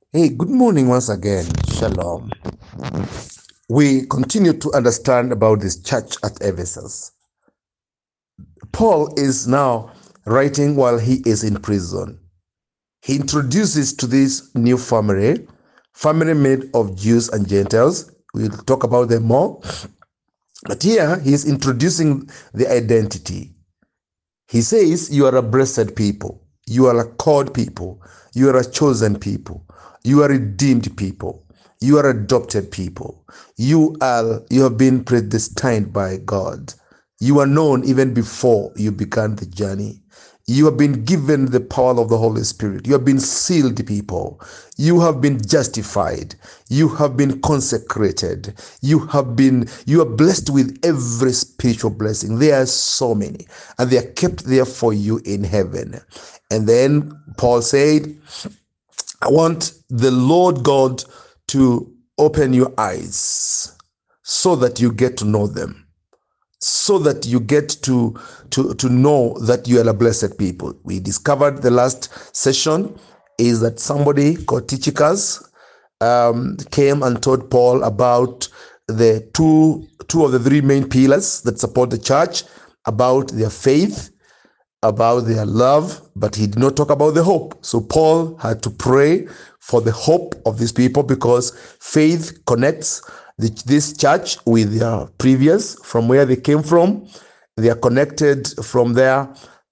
Hey, good morning once again. Shalom. We continue to understand about this church at Ephesus. Paul is now writing while he is in prison. He introduces to this new family made of Jews and Gentiles. We'll talk about them more. But here he is introducing the identity. He says, you are a blessed people. You are a called people. You are a chosen people. You are redeemed people. You are adopted people. You have been predestined by God. You are known even before you began the journey. You have been given the power of the Holy Spirit. You have been sealed, people. You have been justified. You have been consecrated. You are blessed with every spiritual blessing. There are so many, and they are kept there for you in heaven. And then Paul said, I want the Lord God to open your eyes so that you get to know them, so that you get to know that you are a blessed people. We discovered the last session is that somebody called Tychicus came and told Paul about the two of the three main pillars that support the church, about their faith, about their love, but he did not talk about the hope. So Paul had to pray for the hope of these people, because faith connects this church with their previous, from where they came from. They are connected from there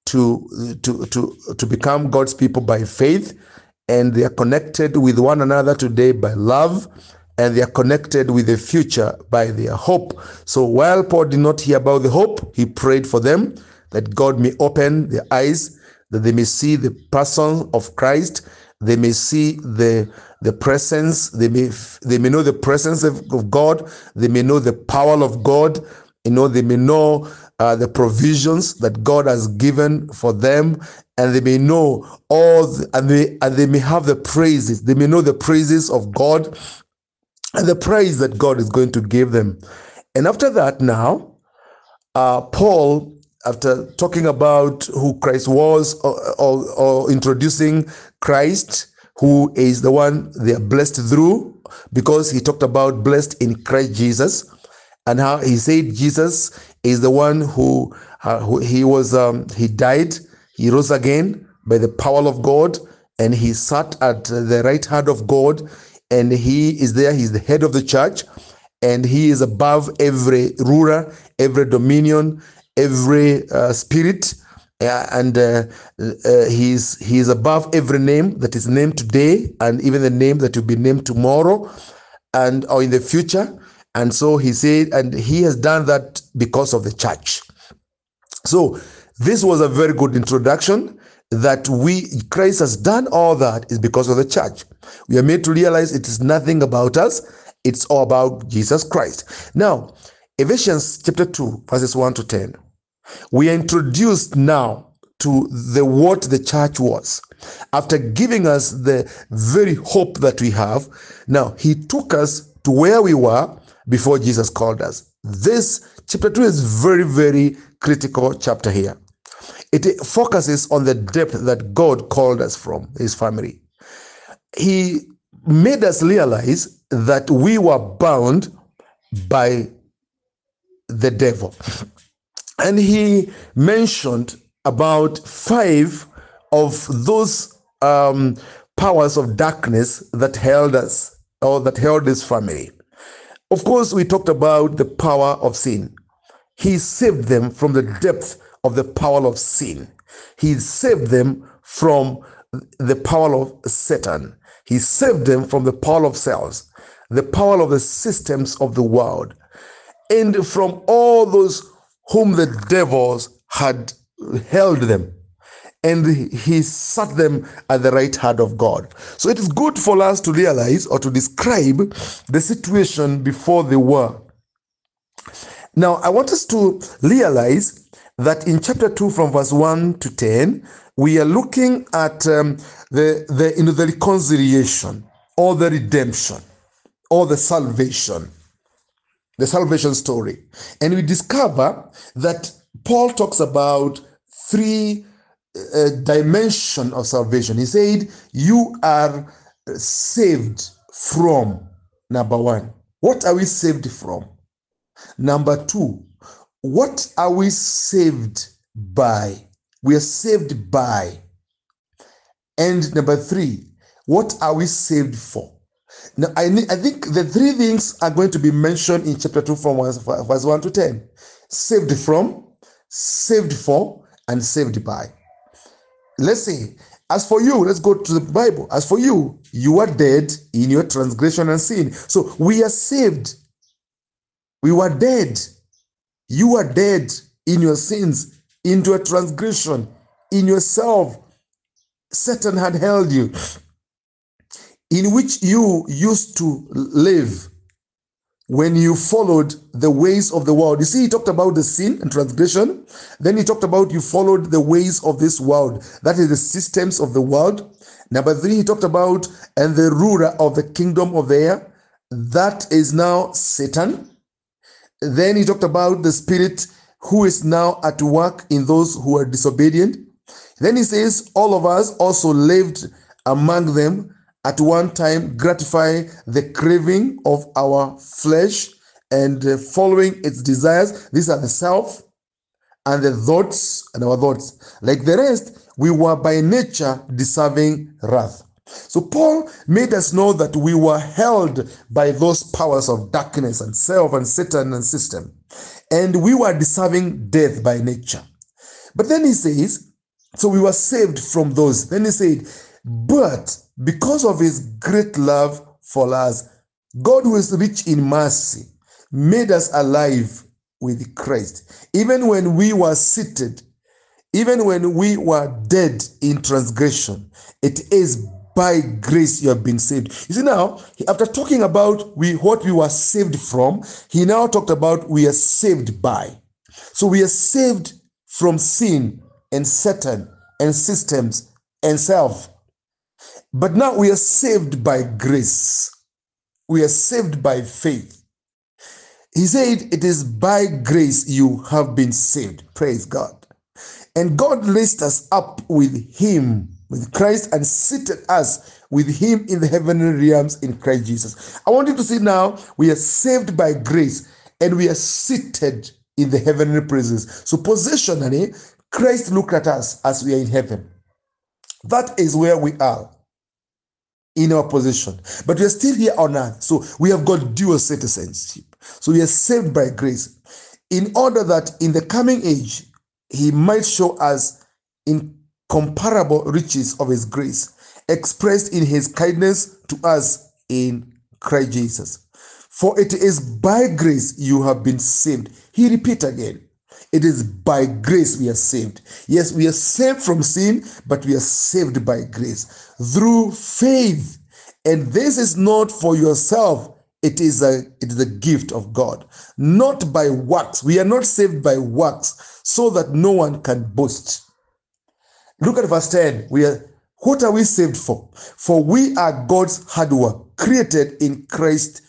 to become God's people by faith, and they are connected with one another today by love, and they are connected with the future by their hope. So while Paul did not hear about the hope, he prayed for them that God may open their eyes, that they may see the person of Christ, they may see the presence, they may know the presence of God, they may know the power of God, they may know the provisions that God has given for them, and they may know and they may have the praises, they may know the praises of God and the praise that God is going to give them. And after that now, Paul, after talking about who Christ was, or introducing Christ, who is the one they are blessed through, because he talked about blessed in Christ Jesus, and how he said Jesus is the one who he died, he rose again by the power of God, and he sat at the right hand of God, and he is there, he's the head of the church, and he is above every ruler, every dominion, every spirit, and he is above every name that is named today, and even the name that will be named tomorrow or in the future. And so he said, and he has done that because of the church. So this was a very good introduction, that Christ has done all that is because of the church. We are made to realize it is nothing about us. It's all about Jesus Christ. Now, Ephesians chapter 2, verses 1 to 10. We are introduced now to what the church was. After giving us the very hope that we have, now he took us to where we were before Jesus called us. This chapter 2 is very, very critical chapter here. It focuses on the depth that God called us from, his family. He made us realize that we were bound by the devil. And he mentioned about 5 of those powers of darkness that held us, or that held this family. Of course, we talked about the power of sin. He saved them from the depth of the power of sin. He saved them from the power of Satan. He saved them from the power of cells, the power of the systems of the world, and from all those whom the devils had held them, and he sat them at the right hand of God. So it is good for us to realize, or to describe, the situation before they were. Now, I want us to realize that in chapter 2, from verse 1 to 10, we are looking at the reconciliation, or the redemption, or the salvation story. And we discover that Paul talks about 3 dimensions of salvation. He said, you are saved from? Number one, what are we saved from? Number two, what are we saved by? We are saved by. And number three, what are we saved for? Now, I think the three things are going to be mentioned in chapter 2 from verse 1 to 10. Saved from, saved for, and saved by. Let's say, as for you, let's go to the Bible. As for you, you are dead in your transgression and sin. So we are saved. We were dead. You are dead in your sins, into a transgression, in yourself. Satan had held you, in which you used to live when you followed the ways of the world. You see, he talked about the sin and transgression. Then he talked about you followed the ways of this world. That is the systems of the world. Number three, he talked about and the ruler of the kingdom of the air. That is now Satan. Then he talked about the spirit who is now at work in those who are disobedient. Then he says, all of us also lived among them at one time, gratifying the craving of our flesh and following its desires. These are the self and the thoughts and our thoughts. Like the rest, we were by nature deserving wrath. So Paul made us know that we were held by those powers of darkness and self and Satan and system. And we were deserving death by nature. But then he says, so we were saved from those. Then he said, but because of his great love for us, God, who is rich in mercy, made us alive with Christ. Even when we were seated, even when we were dead in transgression, it is by grace you have been saved. You see now, after talking about what we were saved from, he now talked about we are saved by. So we are saved from sin and Satan and systems and self. But now we are saved by grace. We are saved by faith. He said, it is by grace you have been saved. Praise God. And God raised us up with him, with Christ, and seated us with him in the heavenly realms in Christ Jesus. I want you to see now, we are saved by grace and we are seated in the heavenly places. So positionally, Christ looked at us as we are in heaven. That is where we are in our position. But we are still here on earth. So we have got dual citizenship. So we are saved by grace in order that in the coming age, he might show us incomparable riches of his grace expressed in his kindness to us in Christ Jesus. For it is by grace you have been saved. He repeats again. It is by grace we are saved. Yes, we are saved from sin, but we are saved by grace through faith. And this is not for yourself. It is a gift of God, not by works. We are not saved by works so that no one can boast. Look at verse 10. What are we saved for? For we are God's handiwork, created in Christ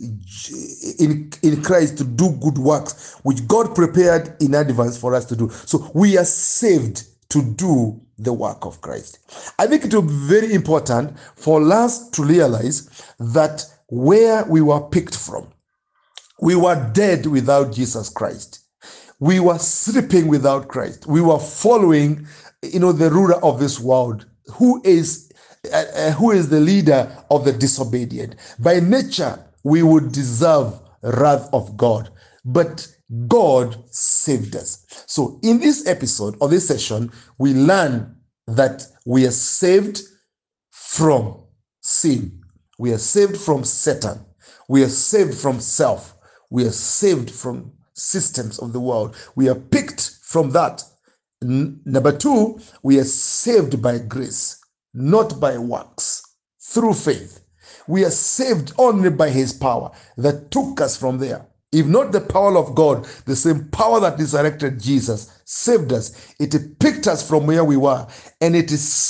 to do good works, which God prepared in advance for us to do. So we are saved to do the work of Christ. I think it will be very important for us to realize that where we were picked from, we were dead without Jesus Christ. We were sleeping without Christ. We were following, the ruler of this world, who is the leader of the disobedient. By nature, we would deserve wrath of God, but God saved us. So in this episode of this session, we learn that we are saved from sin. We are saved from Satan. We are saved from self. We are saved from systems of the world. We are picked from that. Number two, we are saved by grace, not by works, through faith. We are saved only by his power that took us from there. If not the power of God, the same power that resurrected Jesus saved us. It picked us from where we were, and it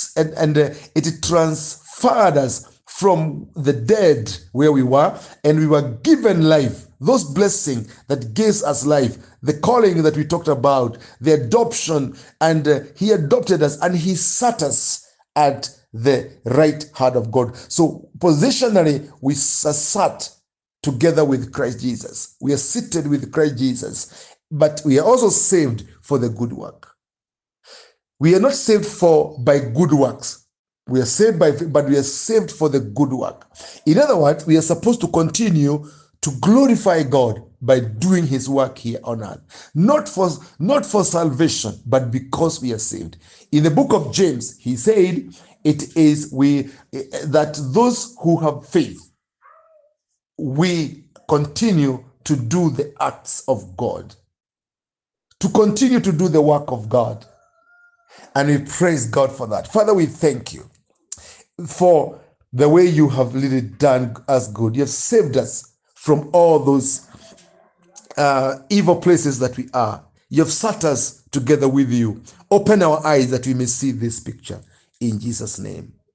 transferred us from the dead where we were, and we were given life. Those blessings that gives us life, the calling that we talked about, the adoption, and he adopted us and he sat us at the right hand of God. So positionally, we are sat together with Christ Jesus. We are seated with Christ Jesus, but we are also saved for the good work. We are not saved by good works. We are saved but we are saved for the good work. In other words, we are supposed to continue to glorify God by doing his work here on earth. Not for salvation, but because we are saved. In the book of James, he said, it is that those who have faith, we continue to do the acts of God, to continue to do the work of God. And we praise God for that. Father, we thank you for the way you have really done us good. You have saved us from all those evil places that we are. You have sat us together with you. Open our eyes that we may see this picture. In Jesus' name.